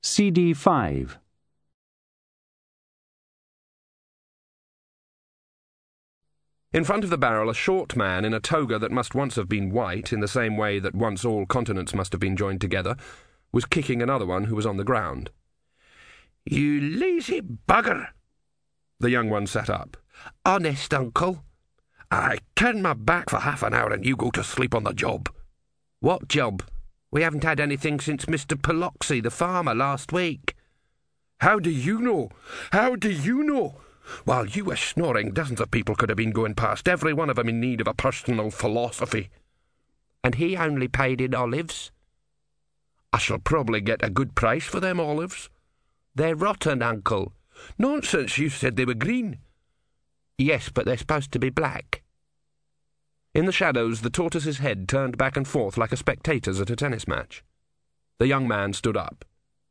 CD 5. In front of the barrel, a short man in a toga that must once have been white, in the same way that once all continents must have been joined together, was kicking another one who was on the ground. "You lazy bugger!" The young one sat up. "Honest, Uncle. I turn my back for half an hour and you go to sleep on the job." "What job?" "We haven't had anything since Mr. Peloxy, the farmer, last week." "How do you know? How do you know?" "While you were snoring, dozens of people could have been going past, every one of them in need of a personal philosophy." "And he only paid in olives?" "I shall probably get a good price for them olives." "They're rotten, Uncle." "Nonsense, you said they were green." "Yes, but they're supposed to be black." In the shadows, the tortoise's head turned back and forth like a spectator's at a tennis match. The young man stood up.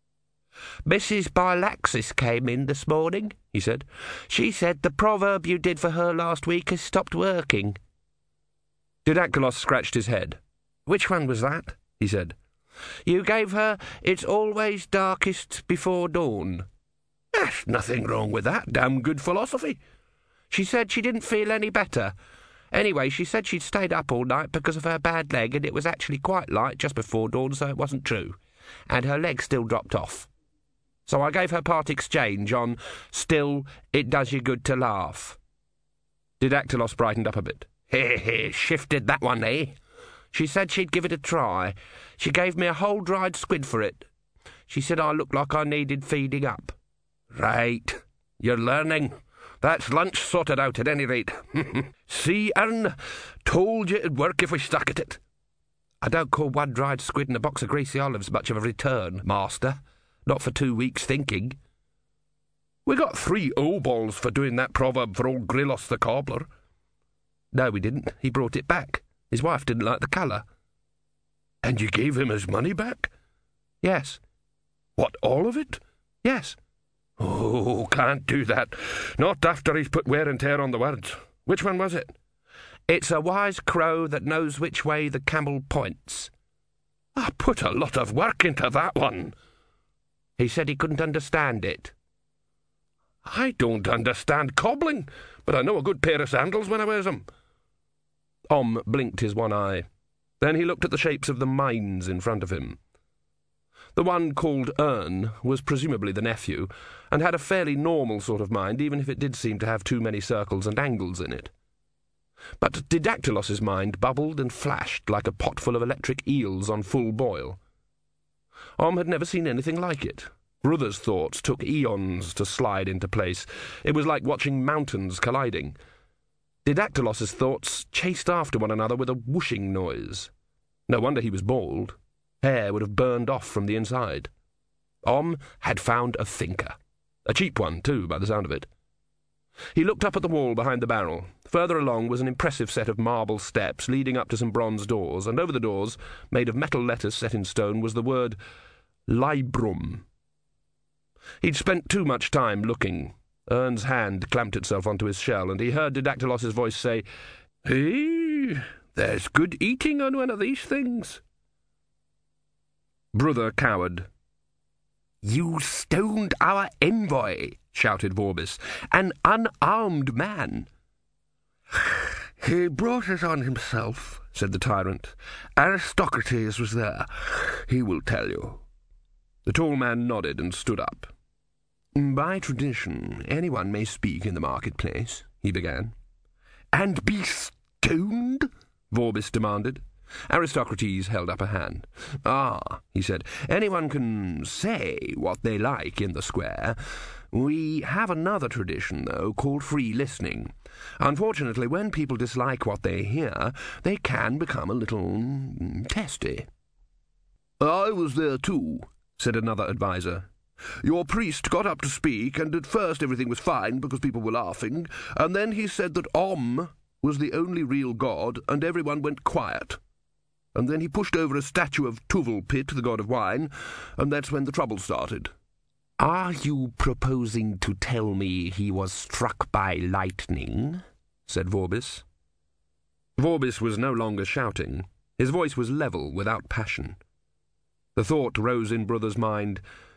"Mrs. Bilaxis came in this morning," he said. "She said the proverb you did for her last week has stopped working." Didactylos scratched his head. "Which one was that?" he said. "You gave her 'It's always darkest before dawn.'" "There's nothing wrong with that. Damn good philosophy." "She said she didn't feel any better. Anyway, she said she'd stayed up all night because of her bad leg, and it was actually quite light just before dawn, so it wasn't true. And her leg still dropped off. So I gave her part exchange on, 'Still, it does you good to laugh.'" Didactylos brightened up a bit. Shifted that one, eh?" "She said she'd give it a try. She gave me a whole dried squid for it. She said I looked like I needed feeding up." "Right. You're learning. That's lunch sorted out at any rate." "See, Ern, told you it'd work if we stuck at it." "I don't call one dried squid and a box of greasy olives much of a return, master. Not for 2 weeks thinking." "We got 3 O-balls for doing that proverb for old Grillos the cobbler." "No, we didn't. He brought it back. His wife didn't like the colour." "And you gave him his money back?" "Yes." "What, all of it?" "Yes." "Oh, can't do that. Not after he's put wear and tear on the words. Which one was it?" "It's a wise crow that knows which way the camel points." "I put a lot of work into that one." "He said he couldn't understand it." "I don't understand cobbling, but I know a good pair of sandals when I wears 'em." Blinked his one eye. Then he looked at the shapes of the mines in front of him. The one called Ern was presumably the nephew, and had a fairly normal sort of mind, even if it did seem to have too many circles and angles in it. But Didactylos's mind bubbled and flashed like a pot full of electric eels on full boil. Had never seen anything like it. Brother's thoughts took eons to slide into place. It was like watching mountains colliding. Didactylos's thoughts chased after one another with a whooshing noise. No wonder he was bald. Hair would have burned off from the inside. Had found a thinker. A cheap one, too, by the sound of it. He looked up at the wall behind the barrel. Further along was an impressive set of marble steps leading up to some bronze doors, and over the doors, made of metal letters set in stone, was the word Librum. He'd spent too much time looking. Ern's hand clamped itself onto his shell, and he heard Didactylos's voice say, "Hey, there's good eating on one of these things." Brother cowered. "You stoned our envoy," shouted Vorbis, "an unarmed man." "He brought it on himself," said the tyrant. "Aristocrates was there. He will tell you." The tall man nodded and stood up. "By tradition, anyone may speak in the marketplace," he began. "And be stoned?" Vorbis demanded. Aristocrates held up a hand. "Ah," he said, "anyone can say what they like in the square. We have another tradition, though, called free listening. Unfortunately, when people dislike what they hear, they can become a little testy." "I was there too," said another adviser. "Your priest got up to speak, and at first everything was fine because people were laughing, and then he said that was the only real god, and everyone went quiet. And then he pushed over a statue of Tuvalpit, the god of wine, and that's when the trouble started." "Are you proposing to tell me he was struck by lightning?" said Vorbis. Vorbis was no longer shouting. His voice was level, without passion. The thought rose in Brother's mind,